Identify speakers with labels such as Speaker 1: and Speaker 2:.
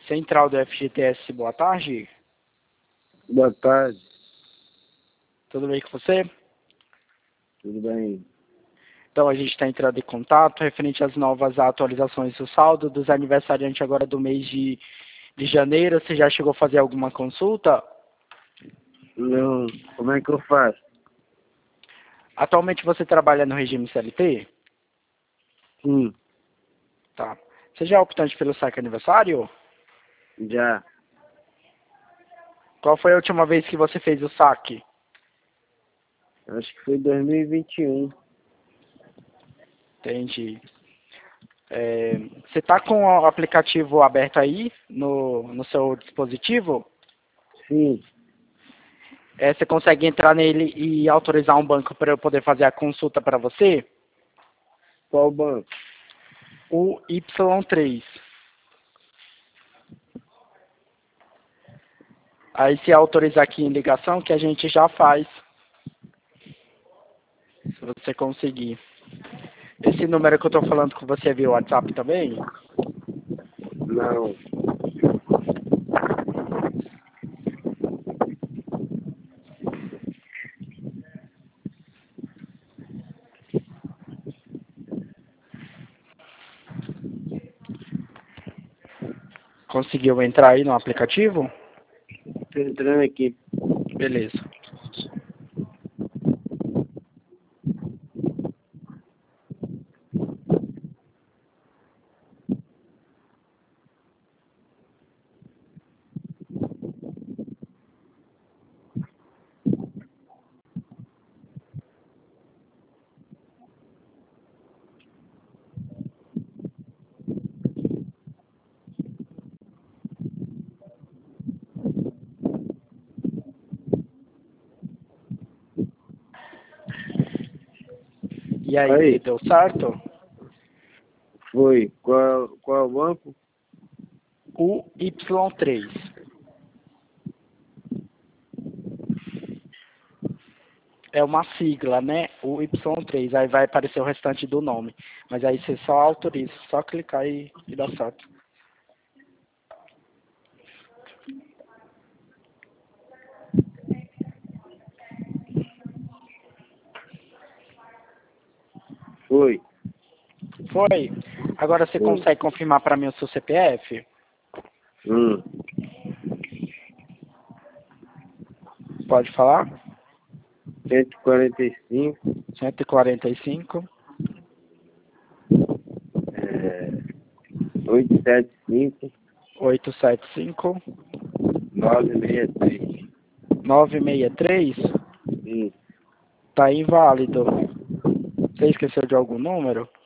Speaker 1: Central do FGTS, boa tarde.
Speaker 2: Boa tarde,
Speaker 1: Tudo bem com você?
Speaker 2: tudo bem?
Speaker 1: Então, a gente está entrando em contato referente às novas atualizações do saldo dos aniversariantes agora do mês de janeiro. Você já chegou a fazer alguma consulta?
Speaker 2: Não, como é que eu faço?
Speaker 1: Atualmente você trabalha no regime CLT?
Speaker 2: Sim,
Speaker 1: Tá. Você já é optante pelo saque aniversário?
Speaker 2: já,
Speaker 1: Qual foi a última vez que você fez o saque?
Speaker 2: acho que foi 2021.
Speaker 1: Entendi. Você está com o aplicativo aberto aí no seu dispositivo?
Speaker 2: Sim,
Speaker 1: Você consegue entrar nele e autorizar um banco para eu poder fazer a consulta para você?
Speaker 2: qual banco?
Speaker 1: O Y3. Aí se autorizar aqui em ligação, que a gente já faz, se você conseguir. Esse número que eu estou falando com você é via WhatsApp também?
Speaker 2: Não,
Speaker 1: Conseguiu entrar aí no aplicativo?
Speaker 2: tô entrando aqui.
Speaker 1: Beleza. E aí,
Speaker 2: Aí,
Speaker 1: deu certo?
Speaker 2: foi, qual banco?
Speaker 1: O Y3. É uma sigla, né? O Y3. Aí vai aparecer o restante do nome. Mas aí você só autoriza, só clicar e dá certo.
Speaker 2: Foi,
Speaker 1: Foi. Agora você
Speaker 2: foi.
Speaker 1: consegue confirmar para mim o seu CPF?
Speaker 2: Hum,
Speaker 1: Pode falar?
Speaker 2: 145,
Speaker 1: 145
Speaker 2: 875,
Speaker 1: 875
Speaker 2: 963.
Speaker 1: 963.
Speaker 2: Sim,
Speaker 1: Tá inválido. Você esqueceu de algum número?